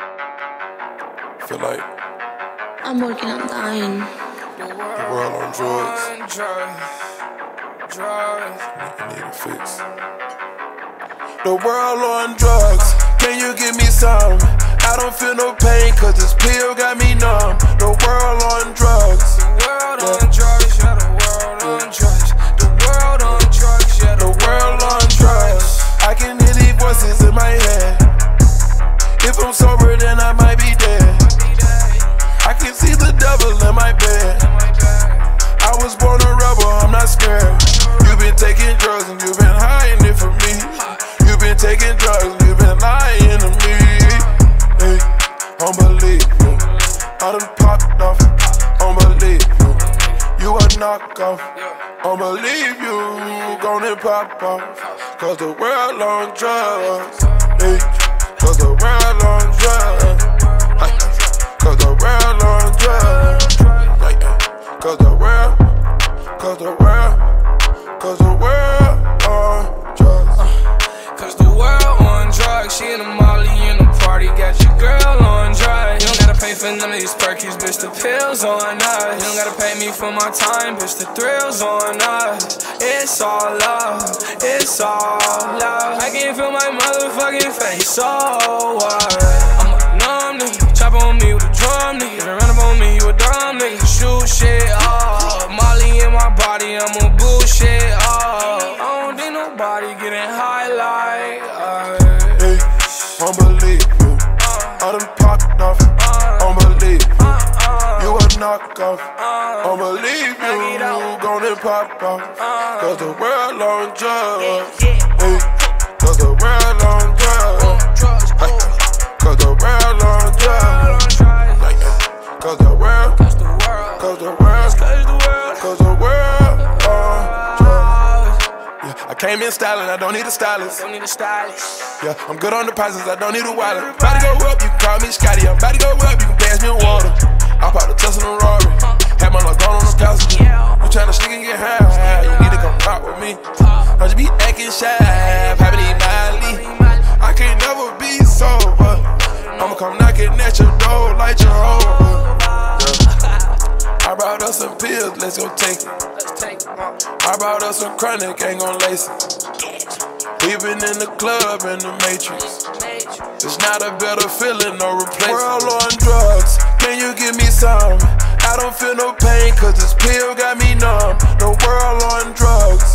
Feel like I'm working on dying. the world on drugs. Need a fix. The world on drugs. Can you give me some? I don't feel no pain, cause this pill got me numb. The world on drugs. The world on drugs, yeah, the world on drugs. The world on drugs, yeah, The world on drugs. I can hear these voices in my head. If I'm sober, then I might be dead. I can see the devil in my bed. I was born a rebel, I'm not scared. You've been taking drugs and you've been hiding it from me. You've been taking drugs and you've been lying to me. Hey, unbelievable. I done popped off, unbelievable. You a knockoff, unbelieve you. Gonna pop off, cause the world on drugs. Hey, cause the world on drugs. Cause the world on drugs. Cause the world on drugs. Cause the world on drugs. She in the molly in the party, got your girl on drugs. You don't gotta pay for none of these perkies, bitch, the pills on us. You don't gotta pay me for my time, bitch, the thrills on us. It's all love, it's all love. I can feel my motherfucking face, so what? I'm a numb nigga, chop on me with a drum nigga. Get run up on me, you a dumb nigga. Shoot shit up, Molly in my body, I'm a bullshit up. I don't think nobody getting high like Hey, unbelievable. I done popped off, unbelievable. You a knockoff, unbelievable. Gonna pop off, cause the world on drugs. Hey, cause the world on drugs. Cause the world on drugs. Cause the world on drugs. Yeah, I came in styling, I don't need a stylist. Yeah, I'm good on deposits, I don't need a wallet. About to go up, you can call me Scotty. I'm about to go up, you can pass me a water. I popped a Tesla and a Rari. Had my luck on the passenger. You tryna sneak and get high, you need to come rock with me. I just be acting shy, happy to eat Miley. I can't never be sober. I'ma come knocking at your door like Jehovah. Yeah. I brought us some pills, let's go take it. I brought us some chronic, ain't gon' lace it. We been in the club in the Matrix. It's not a better feeling, no replacement. World on drugs, can you give me some? I don't feel no pain, cause this pill got me numb. The world on drugs.